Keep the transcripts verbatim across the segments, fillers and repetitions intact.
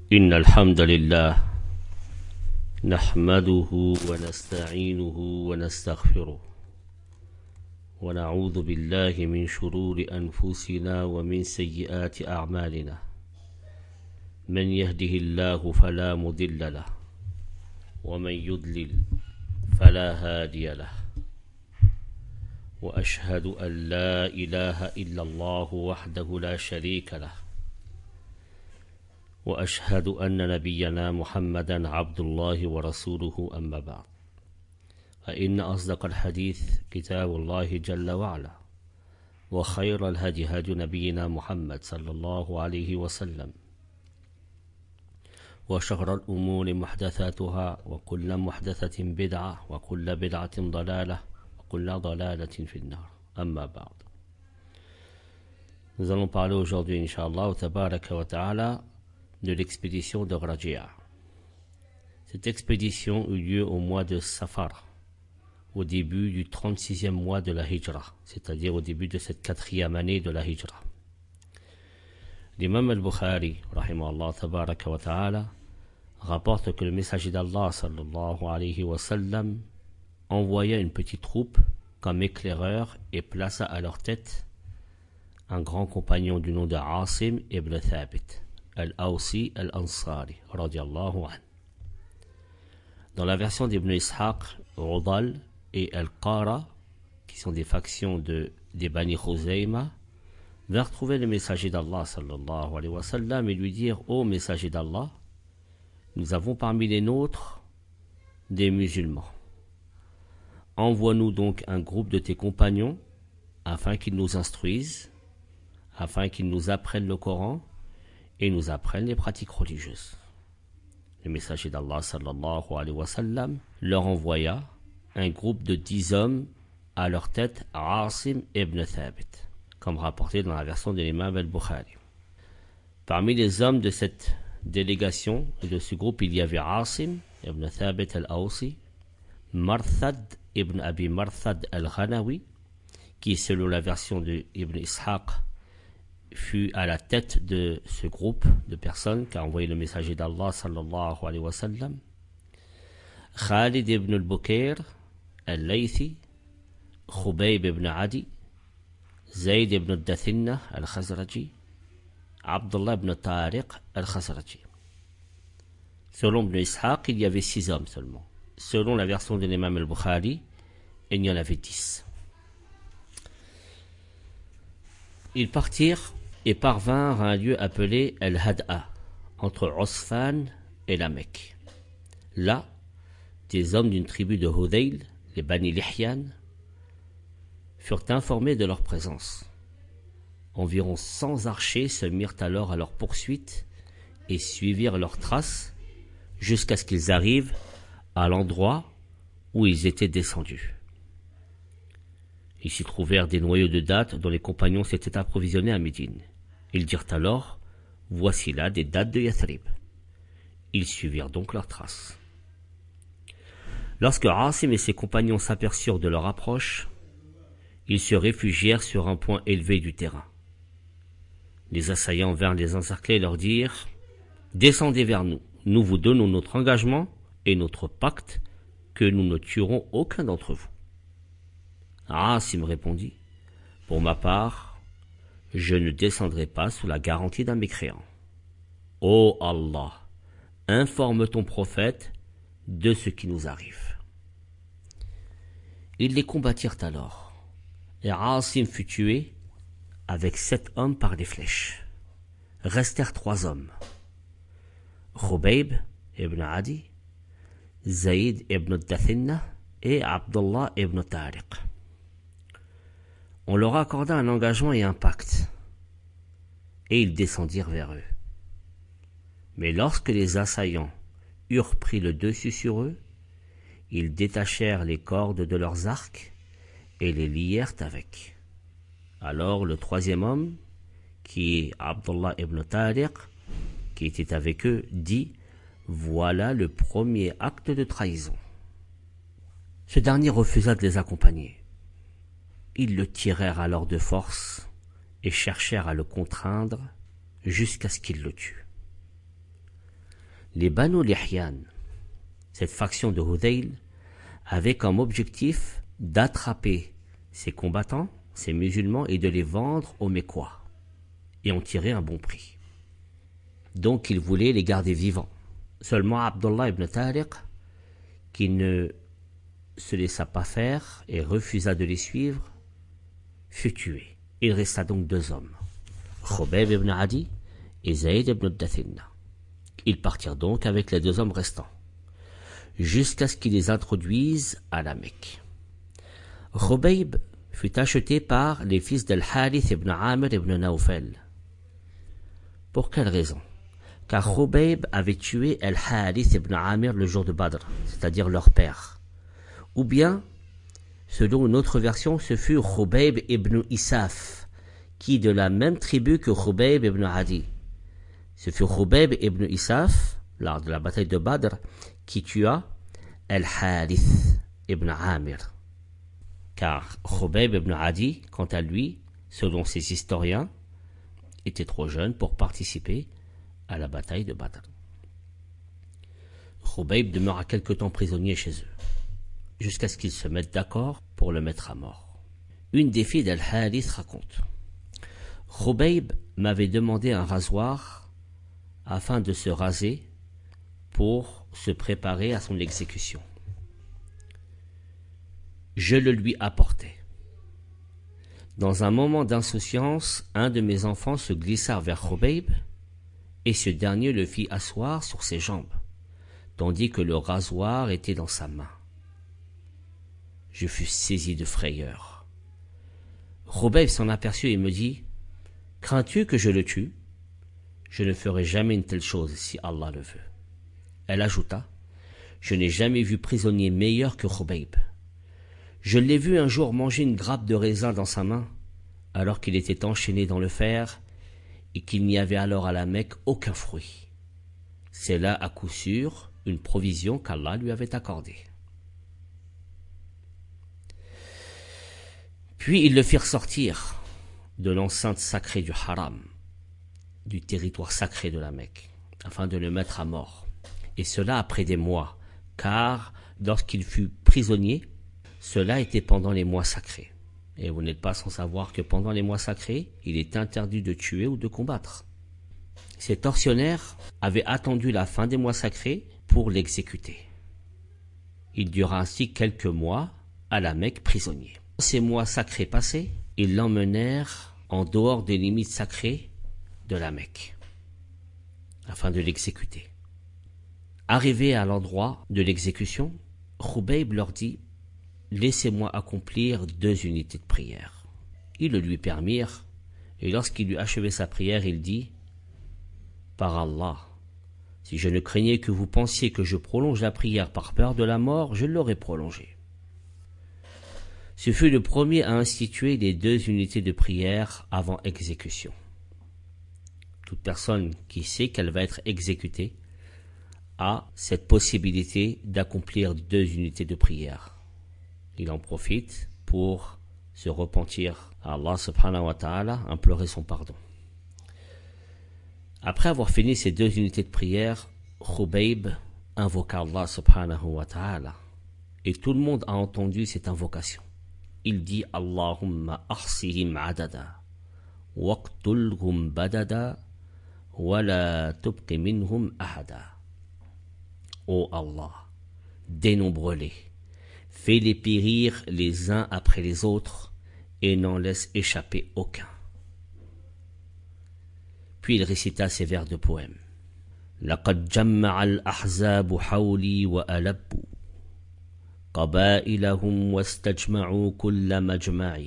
إن الحمد لله نحمده ونستعينه ونستغفره ونعوذ بالله من شرور أنفسنا ومن سيئات أعمالنا من يهده الله فلا مضل له ومن يضلل فلا هادي له وأشهد أن لا إله إلا الله وحده لا شريك له وأشهد أن نبينا محمدا عبد الله ورسوله أما بعد فإن أصدق الحديث كتاب الله جل وعلا وخير الهدي هدي نبينا محمد صلى الله عليه وسلم وشر الأمور محدثاتها وكل محدثة بدعة وكل بدعة ضلالة وكل ضلالة في النار أما بعد. Nous allons parler aujourd'hui, Inch'Allah, tabaraka wa ta'ala, de l'expédition de Rajia. Cette expédition eut lieu au mois de Safar, au début du trente-sixième mois de la Hijra, c'est-à-dire au début de cette quatrième année de la Hijra. L'imam al-Bukhari, rahimahullah tabaraka wa ta'ala, rapporte que le messager d'Allah sallallahu alayhi wa sallam envoya une petite troupe comme éclaireur et plaça à leur tête un grand compagnon du nom de Asim ibn Thabit al-Awsi al-Ansari radiyallahu anhu. Dans la version d'Ibn Ishaq, Udal et Al-Qara, qui sont des factions de, des Bani Khuzayma, vinrent trouver le messager d'Allah sallallahu alayhi wa sallam et lui dire: ô messager d'Allah, nous avons parmi les nôtres des musulmans. Envoie-nous donc un groupe de tes compagnons afin qu'ils nous instruisent, afin qu'ils nous apprennent le Coran et nous apprennent les pratiques religieuses. Le messager d'Allah sallallahu alayhi wa sallam leur envoya un groupe de dix hommes à leur tête Asim ibn Thabit, comme rapporté dans la version de l'imam al-Bukhari. Parmi les hommes de cette délégation et de ce groupe, il y avait Asim ibn Thabit al-Awsi, Marthad ibn Abi Marthad al-Ghanawi, qui, selon la version de Ibn Ishaq, fut à la tête de ce groupe de personnes qu'a envoyé le messager d'Allah sallallahu alayhi wa sallam, Khalid ibn al-Bukair al-Laythi, Khubayb ibn Adi, Zayd ibn al-Dathinna al-Khazraji, Abdullah ibn Tariq al-Khazraji. Selon Ibn Ishaq, il y avait six hommes seulement. Selon la version de l'imam al-Bukhari, il y en avait dix. Ils partirent et parvinrent à un lieu appelé Al-Had'a, entre Osfan et la Mecque. Là, des hommes d'une tribu de Hudayl, les Bani Lihyan, furent informés de leur présence. Environ cent archers se mirent alors à leur poursuite et suivirent leurs traces jusqu'à ce qu'ils arrivent à l'endroit où ils étaient descendus. Ils s'y trouvèrent des noyaux de dattes dont les compagnons s'étaient approvisionnés à Médine. Ils dirent alors: voici là des dattes de Yathrib. Ils suivirent donc leurs traces. Lorsque Asim et ses compagnons s'aperçurent de leur approche, ils se réfugièrent sur un point élevé du terrain. Les assaillants vinrent les encercler et leur dirent: descendez vers nous, nous vous donnons notre engagement et notre pacte que nous ne tuerons aucun d'entre vous. Asim répondit: pour ma part, je ne descendrai pas sous la garantie d'un mécréant. Ô Allah, informe ton prophète de ce qui nous arrive. Ils les combattirent alors, et Asim fut tué avec sept hommes par les flèches. Restèrent trois hommes: Khubayb ibn Adi, Zayd ibn Dathinna et Abdullah ibn Tariq. On leur accorda un engagement et un pacte, et ils descendirent vers eux. Mais lorsque les assaillants eurent pris le dessus sur eux, ils détachèrent les cordes de leurs arcs et les lièrent avec. Alors le troisième homme, qui est Abdullah ibn Tariq, qui était avec eux, dit: voilà le premier acte de trahison. Ce dernier refusa de les accompagner. Ils le tirèrent alors de force et cherchèrent à le contraindre jusqu'à ce qu'il le tue. Les Banu Lihyan, cette faction de Hudayl, avait comme objectif d'attraper ces combattants, ces musulmans, et de les vendre aux Mécois, et en tirer un bon prix. Donc il voulait les garder vivants. Seulement Abdullah ibn Tariq, qui ne se laissa pas faire et refusa de les suivre, fut tué. Il resta donc deux hommes, Khubayb ibn Adi et Zayd ibn Dathinna. Ils partirent donc avec les deux hommes restants, jusqu'à ce qu'ils les introduisent à la Mecque. Khubayb fut acheté par les fils d'Al-Harith ibn Amir ibn Nawfal. Pour quelle raison? Car Khubayb avait tué Al-Harith ibn Amir le jour de Badr, c'est-à-dire leur père. Ou bien, selon une autre version, ce fut Khubayb ibn Isaf, qui de la même tribu que Khubayb ibn Adi. Ce fut Khubayb ibn Isaf, lors de la bataille de Badr, qui tua Al-Harith ibn Amir. Car Khubayb ibn Adi, quant à lui, selon ses historiens, était trop jeune pour participer à la bataille de Badr. Khubayb demeura quelque temps prisonnier chez eux, jusqu'à ce qu'ils se mettent d'accord pour le mettre à mort. Une des filles d'Al-Harith raconte: Khubayb m'avait demandé un rasoir afin de se raser pour se préparer à son exécution. Je le lui apportai. Dans un moment d'insouciance, un de mes enfants se glissa vers Khubayb et ce dernier le fit asseoir sur ses jambes, tandis que le rasoir était dans sa main. Je fus saisi de frayeur. Khubayb s'en aperçut et me dit: crains-tu que je le tue? Je ne ferai jamais une telle chose si Allah le veut. Elle ajouta: je n'ai jamais vu prisonnier meilleur que Khubayb. Je l'ai vu un jour manger une grappe de raisin dans sa main, alors qu'il était enchaîné dans le fer et qu'il n'y avait alors à la Mecque aucun fruit. C'est là, à coup sûr, une provision qu'Allah lui avait accordée. Puis ils le firent sortir de l'enceinte sacrée du Haram, du territoire sacré de la Mecque, afin de le mettre à mort. Et cela après des mois, car lorsqu'il fut prisonnier, cela était pendant les mois sacrés. Et vous n'êtes pas sans savoir que pendant les mois sacrés, il est interdit de tuer ou de combattre. Ces tortionnaires avaient attendu la fin des mois sacrés pour l'exécuter. Il dura ainsi quelques mois à la Mecque prisonnier. Ces mois sacrés passés, ils l'emmenèrent en dehors des limites sacrées de la Mecque, afin de l'exécuter. Arrivé à l'endroit de l'exécution, Khubayb leur dit: laissez-moi accomplir deux unités de prière. Ils le lui permirent, et lorsqu'il eut achevé sa prière, il dit: par Allah, si je ne craignais que vous pensiez que je prolonge la prière par peur de la mort, je l'aurais prolongée. Ce fut le premier à instituer les deux unités de prière avant exécution. Toute personne qui sait qu'elle va être exécutée a cette possibilité d'accomplir deux unités de prière. Il en profite pour se repentir à Allah subhanahu wa ta'ala, implorer son pardon. Après avoir fini ces deux unités de prière, Khubayb invoqua Allah subhanahu wa ta'ala. Et tout le monde a entendu cette invocation. Il dit: Allahumma ahsihim adada, waqtulhum badada, wa la tubqi minhum ahada. Ô Allah, dénombre-les, fais-les périr les uns après les autres et n'en laisse échapper aucun. Puis il récita ces vers de poème: لقد جمع الأحزاب حولي وألبوا قبائلهم واستجمعوا كل مجمع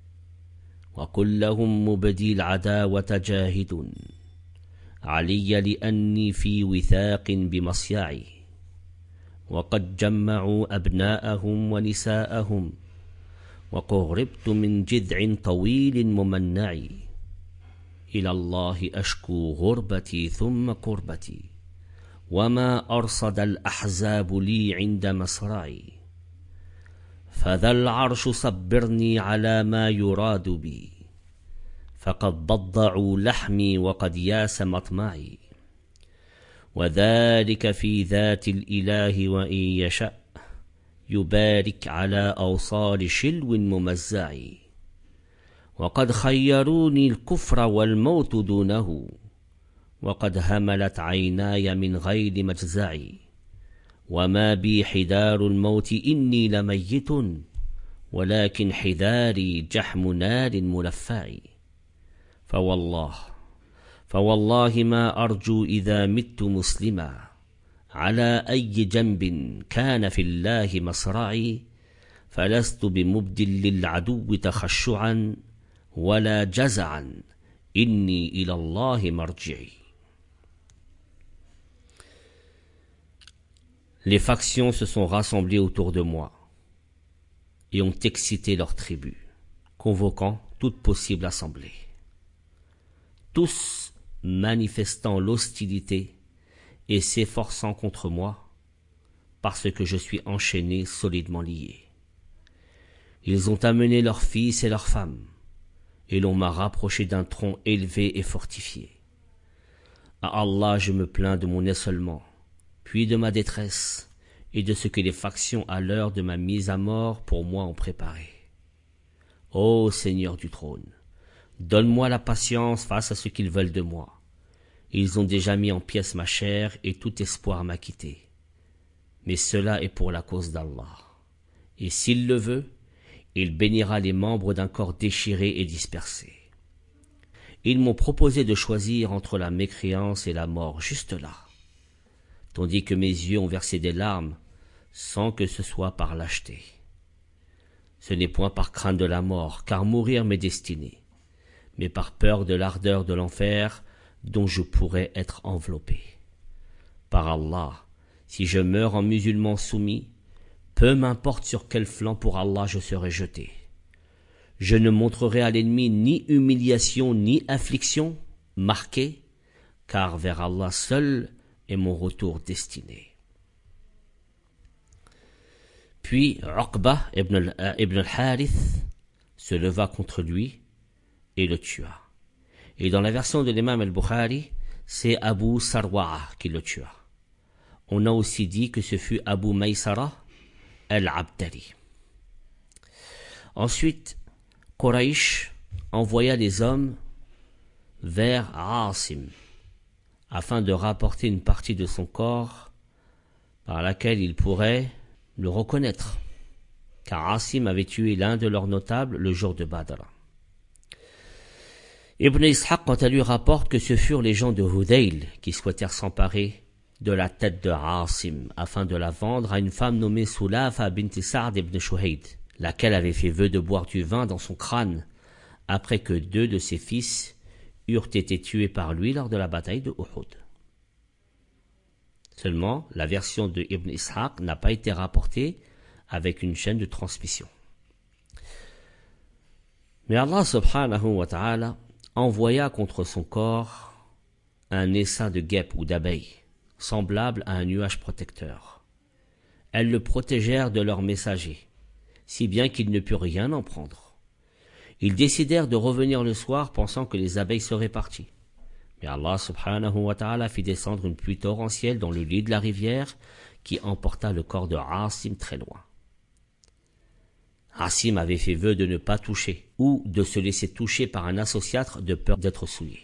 وكلهم مبدي العداوة جاهد علي لأني في وثاق بمصيعي وقد جمعوا أبناءهم ونساءهم وقربت من جذع طويل ممنع إلى الله أشكو غربتي ثم قربتي وما أرصد الأحزاب لي عند مصرعي فذا العرش صبرني على ما يراد بي فقد ضضعوا لحمي وقد ياس مطمعي وذلك في ذات الإله وإن يشأ يبارك على أوصال شلو ممزع وقد خيروني الكفر والموت دونه وقد هملت عيناي من غير مجزع وما بي حدار الموت إني لميت ولكن حذاري جحم نار ملفع فوالله فوالله ما أرجو إذا مت مسلما على أي جنب كان في الله مصرعي فلست بمبدل للعدو تخشعا ولا جزعا إني إلى الله مرجعي. Les factions se sont rassemblées autour de moi et ont excité leurs tribus, convoquant toute possible assemblée. Tous manifestant l'hostilité et s'efforçant contre moi, parce que je suis enchaîné, solidement lié. Ils ont amené leurs fils et leurs femmes, et l'on m'a rapproché d'un tronc élevé et fortifié. À Allah je me plains de mon isolement, puis de ma détresse, et de ce que les factions à l'heure de ma mise à mort pour moi ont préparé. Ô Seigneur du trône, donne-moi la patience face à ce qu'ils veulent de moi. Ils ont déjà mis en pièces ma chair et tout espoir m'a quitté. Mais cela est pour la cause d'Allah. Et s'il le veut, il bénira les membres d'un corps déchiré et dispersé. Ils m'ont proposé de choisir entre la mécréance et la mort juste là, tandis que mes yeux ont versé des larmes sans que ce soit par lâcheté. Ce n'est point par crainte de la mort, car mourir m'est destiné, mais par peur de l'ardeur de l'enfer dont je pourrais être enveloppé. Par Allah, si je meurs en musulman soumis, peu m'importe sur quel flanc pour Allah je serai jeté. Je ne montrerai à l'ennemi ni humiliation ni affliction marquée, car vers Allah seul est mon retour destiné. Puis Uqba ibn al-Harith se leva contre lui et le tua. Et dans la version de l'imam al-Bukhari, c'est Abu Sarwa'a qui le tua. On a aussi dit que ce fut Abu Maysara al-Abdali. Ensuite, Quraysh envoya des hommes vers Asim afin de rapporter une partie de son corps par laquelle ils pourraient le reconnaître, car Asim avait tué l'un de leurs notables le jour de Badr. Ibn Ishaq, quant à lui, rapporte que ce furent les gens de Hudayl qui souhaitèrent s'emparer de la tête de Asim afin de la vendre à une femme nommée Sulafa bint Sa'd ibn Shuhayd, laquelle avait fait vœu de boire du vin dans son crâne après que deux de ses fils eurent été tués par lui lors de la bataille de Uhud. Seulement, la version de Ibn Ishaq n'a pas été rapportée avec une chaîne de transmission. Mais Allah subhanahu wa ta'ala envoya contre son corps un essaim de guêpes ou d'abeilles, semblable à un nuage protecteur. Elles le protégèrent de leurs messagers, si bien qu'il ne put rien en prendre. Ils décidèrent de revenir le soir pensant que les abeilles seraient parties. Mais Allah subhanahu wa ta'ala fit descendre une pluie torrentielle dans le lit de la rivière qui emporta le corps de Asim très loin. Asim avait fait vœu de ne pas toucher ou de se laisser toucher par un associatre de peur d'être souillé.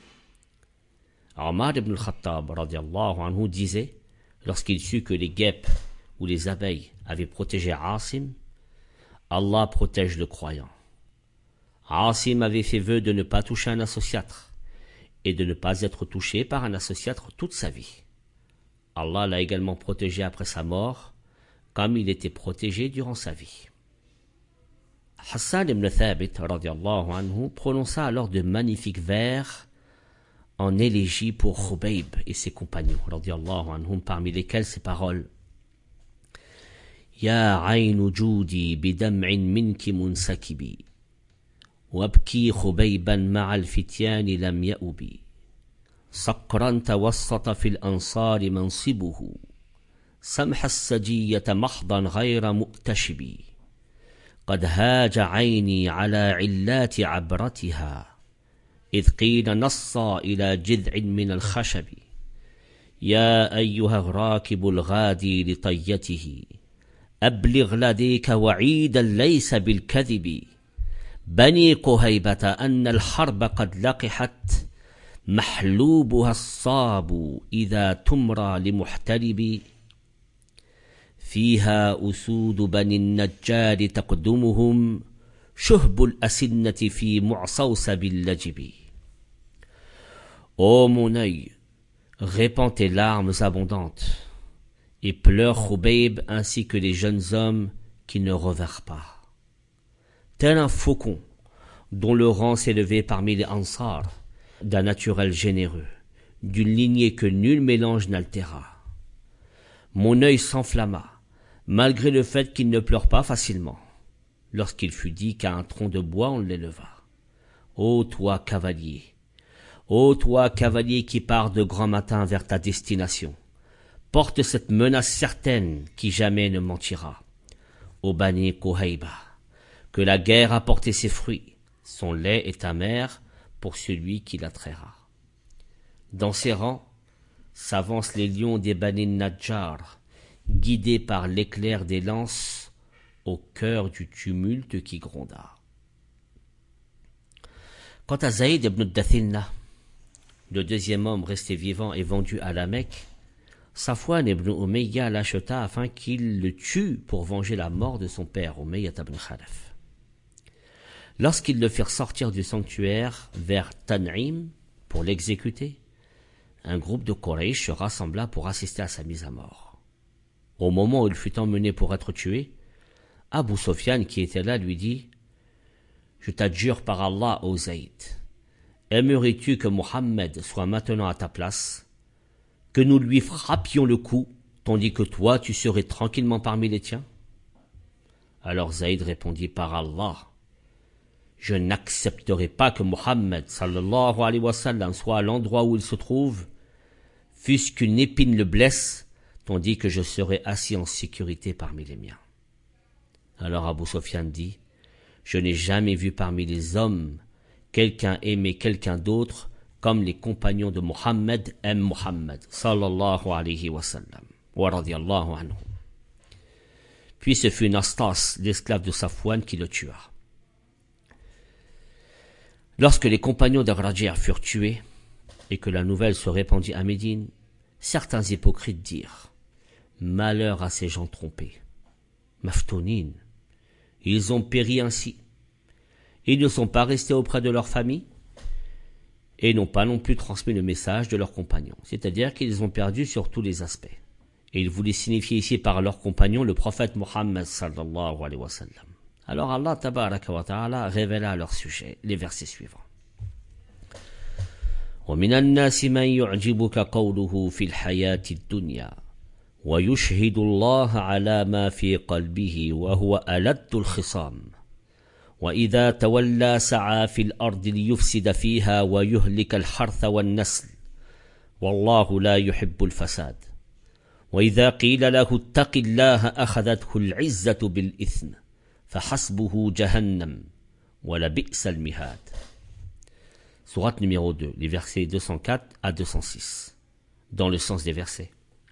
Omar ibn al-Khattab radiallahu anhu disait, lorsqu'il sut que les guêpes ou les abeilles avaient protégé Asim, Allah protège le croyant. Asim avait fait vœu de ne pas toucher un associatre et de ne pas être touché par un associatre toute sa vie. Allah l'a également protégé après sa mort, comme il était protégé durant sa vie. Hassan ibn Thabit radiallahu anhu prononça alors de magnifiques vers en élégie pour Khubayb et ses compagnons radiallahu anhum, parmi lesquels ces paroles: Ya aynu judi bidam'in minki munsakibi وابكي خبيبا مع الفتيان لم يأبي صقرا توسط في الأنصار منصبه سمح السجية محضا غير مؤتشب قد هاج عيني على علات عبرتها إذ قيل نصا إلى جذع من الخشب يا أيها الراكب الغادي لطيته أبلغ لديك وعيدا ليس بالكذب بني قهيبة أن الحرب قد لقحت محلوبها الصاب إذا تمرى لمحتلب فيها أسود بني النجار تقدمهم شهب الأسنة في معصوصب اللجب. Ô mon œil, répands tes larmes abondantes et pleure Khubayb ainsi que les jeunes hommes qui ne revinrent pas. Tel un faucon dont le rang s'élevait parmi les Ansar, d'un naturel généreux, d'une lignée que nul mélange n'altéra. Mon œil s'enflamma, malgré le fait qu'il ne pleure pas facilement, lorsqu'il fut dit qu'à un tronc de bois on l'éleva. Ô toi, cavalier, ô toi, cavalier qui pars de grand matin vers ta destination, porte cette menace certaine qui jamais ne mentira. Ô Bani Qouhayba, que la guerre a porté ses fruits, son lait est amer pour celui qui la traira. Dans ses rangs s'avancent les lions des Bani Najjar, guidés par l'éclair des lances au cœur du tumulte qui gronda. Quant à Zaïd ibn Dathinna, le deuxième homme resté vivant et vendu à la Mecque, Safwan ibn Umayya l'acheta afin qu'il le tue pour venger la mort de son père, Umayya ibn Khalaf. Lorsqu'ils le firent sortir du sanctuaire vers Tan'im pour l'exécuter, un groupe de Quraysh se rassembla pour assister à sa mise à mort. Au moment où il fut emmené pour être tué, Abu Sufyan qui était là lui dit « Je t'adjure par Allah, ô Zayd, aimerais-tu que Mohammed soit maintenant à ta place, que nous lui frappions le cou, tandis que toi tu serais tranquillement parmi les tiens ?» Alors Zayd répondit par Allah, je n'accepterai pas que Mohammed sallallahu alayhi wa sallam soit à l'endroit où il se trouve, fût-ce qu'une épine le blesse, tandis que je serai assis en sécurité parmi les miens. Alors Abu Sufyan dit, je n'ai jamais vu parmi les hommes quelqu'un aimer quelqu'un d'autre comme les compagnons de Mohammed aiment Mohammed sallallahu alayhi wa sallam wa radiyallahu anhu. Puis ce fut Nastas, l'esclave de Safwan, qui le tua. Lorsque les compagnons de Rajir furent tués et que la nouvelle se répandit à Médine, certains hypocrites dirent « Malheur à ces gens trompés, Maftounine, ils ont péri ainsi. Ils ne sont pas restés auprès de leur famille et n'ont pas non plus transmis le message de leurs compagnons. » C'est-à-dire qu'ils ont perdu sur tous les aspects. Et ils voulaient signifier ici par leurs compagnons le prophète Mohammed sallallahu alayhi wa sallam. Alors Allah tabaraka wa ta'ala révéla à leur sujet les versets suivants. وَمِنَ النَّاسِ مَنْ يُعْجِبُكَ قَوْلُهُ فِي الْحَيَاةِ الدُّنْيَا وَيُشْهِدُ اللَّهَ عَلَى مَا فِي قَلْبِهِ وَهُوَ أَلَدُّ الْخِصَامِ وَإِذَا تَوَلَّى سَعَى فِي الْأَرْضِ لِيُفْسِدَ فِيهَا وَيُهْلِكَ الْحَرْثَ وَالنَّسْلَ وَاللَّهُ لَا يُحِبُّ الْفَسَادَ وَإِذَا قِيلَ لَهُ اتَّقِ اللَّهَ أَخَذَتْهُ الْعِزَّةُ بِالْإِثْمِ فحسبه جهنم ولبئس المهاد. Sourate numéro deux, les versets deux cent quatre à deux cent six. Dans le sens des versets.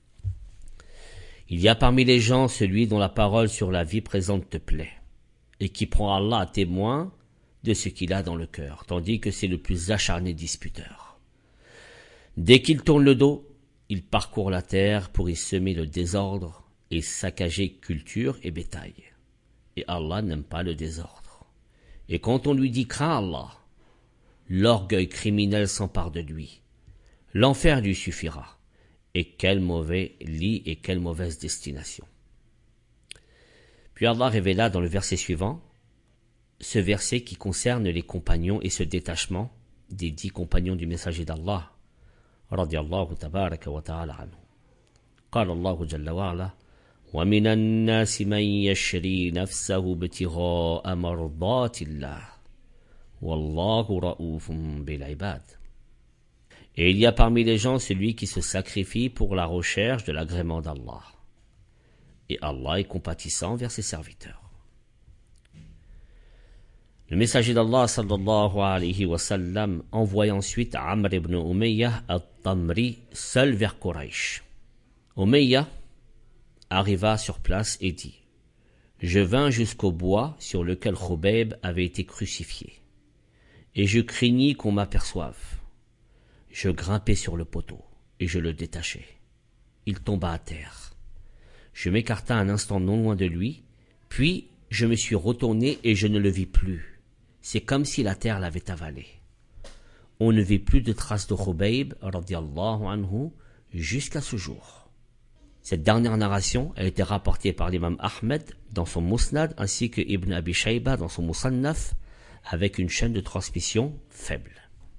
Il y a parmi les gens celui dont la parole sur la vie présente te plaît, et qui prend Allah à témoin de ce qu'il a dans le cœur, tandis que c'est le plus acharné disputeur. Dès qu'il tourne le dos, il parcourt la terre pour y semer le désordre et saccager culture et bétail. Et Allah n'aime pas le désordre. Et quand on lui dit « crains Allah », l'orgueil criminel s'empare de lui. L'enfer lui suffira. Et quel mauvais lit et quelle mauvaise destination. Puis Allah révéla dans le verset suivant, ce verset qui concerne les compagnons et ce détachement des dix compagnons du messager d'Allah, radiyallahu tabaraka wa ta'ala anhu. قال الله جل وعلا ومن الناس من يشري نفسه ابتغاء مرضات الله والله رؤوف بالعباد. Et il y a parmi les gens celui qui se sacrifie pour la recherche de l'agrément d'Allah. Et Allah est compatissant vers ses serviteurs. Le messager d'Allah sallallahu alayhi wa sallam envoya ensuite Amr ibn Umayyah al-Tamri seul vers Quraysh. Umayyah arriva sur place et dit: Je vins jusqu'au bois sur lequel Khubayb avait été crucifié, et je craignis qu'on m'aperçoive. Je grimpai sur le poteau, et je le détachai. Il tomba à terre. Je m'écartai un instant non loin de lui, puis je me suis retourné et je ne le vis plus. C'est comme si la terre l'avait avalé. On ne vit plus de traces de Khubayb radiyallahu anhu jusqu'à ce jour. Cette dernière narration a été rapportée par l'imam Ahmed dans son Musnad ainsi que Ibn Abi Shayba dans son Musannaf avec une chaîne de transmission faible.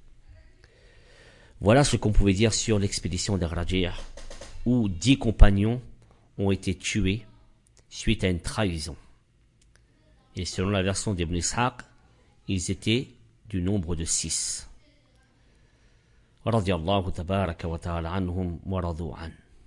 Voilà ce qu'on pouvait dire sur l'expédition des Rajih, où dix compagnons ont été tués suite à une trahison. Et selon la version d'Ibn Ishaq, ils étaient du nombre de six. Radiyallahu tabaraka wa ta'ala anhum wa radu an.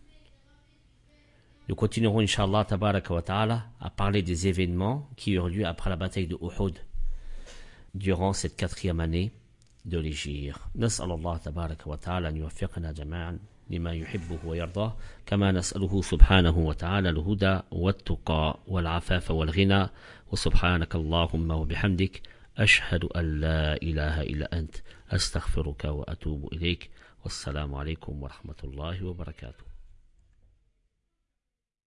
Nous continuerons, Inch'Allah, tabaraka wa ta'ala, à parler des événements qui eurent lieu après la bataille de Uhud, durant cette quatrième année de l'Hégire. نسأل الله تبارك وتعالى أن يوفقنا جميعا لما يحبه ويرضاه كما نسأله سبحانه وتعالى الهدى والتقى والعفاف والغنى وسبحانك اللهم وبحمدك أشهد أن لا إله إلا أنت أستغفرك وأتوب إليك والسلام عليكم ورحمة الله وبركاته.